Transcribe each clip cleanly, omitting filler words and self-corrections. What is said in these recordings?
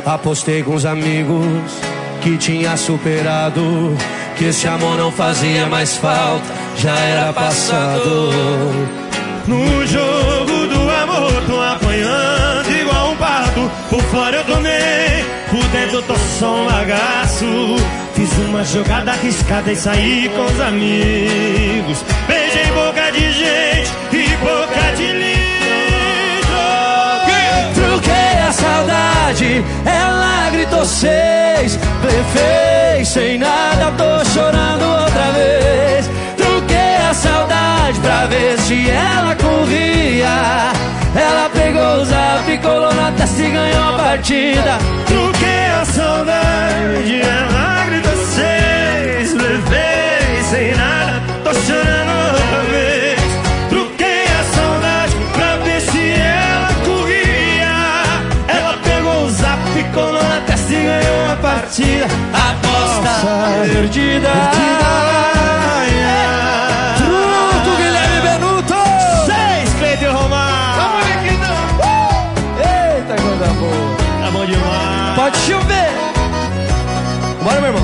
Apostei com os amigos que tinha superado, que esse amor não fazia mais falta, já era passado. No jogo do amor tô apanhando igual um pato. Por fora eu tomei, por dentro eu tô só um bagaço. Fiz uma jogada arriscada e saí com os amigos. Beijei boca de gente e boca de litro. Truquei a saudade, ela gritou 6. Blefei sem nada, tô chorando outra vez. Truquei a saudade pra ver se ela corria. Ela pegou o zap, colou na testa e ganhou a partida. Truquei a saudade, ela gritou 6. Levei sem nada, tô chorando outra vez. Truquei a saudade pra ver se ela corria. Ela pegou o zap, colou na testa e ganhou a partida. Aposta perdida. Truto, Guilherme Benuto. 6, Cleiton Romário. Vamos aqui não. Eita, coisa boa. Tá bom demais. Pode chover. Bora, meu irmão.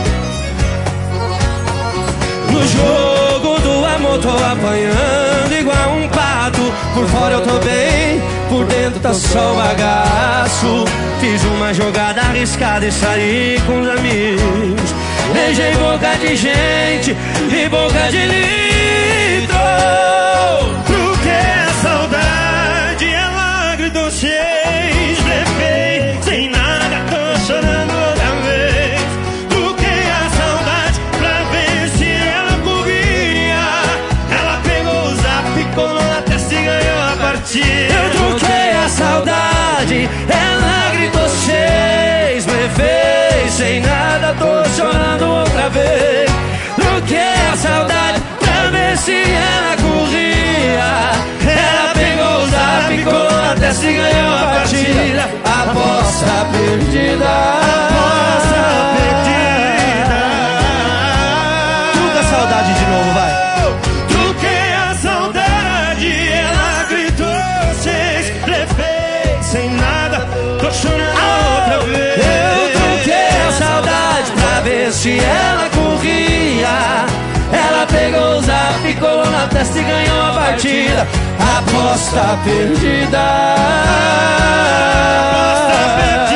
No jogo do amor tô apanhando igual um pato. Por fora eu tô bem, por dentro tá só o bagaço. Fiz uma jogada arriscada e saí com os amigos. Beijei boca de gente e boca de litro. Truquei a saudade, ela gritou 6. Levei sem nada, tô chorando outra vez. Truquei a saudade pra ver se ela corria. Ela pegou o zap, colou na testa e ganhou a partida. Eu truquei a saudade, ela gritou 6. Levei sem nada, tô chorando outra vez. Truquei a saudade pra ver se ela corria. Ela pegou o zap, colou na testa e ganhou a partida. Aposta perdida. Aposta perdida. Truca a saudade de novo, vai. Truquei a saudade, ela gritou 6. Levei sem nada, tô chorando outra vez. Eu truquei a saudade pra ver se ela corria. Ela pegou o zap, colou na testa e ganhou a partida. Aposta perdida. Aposta perdida.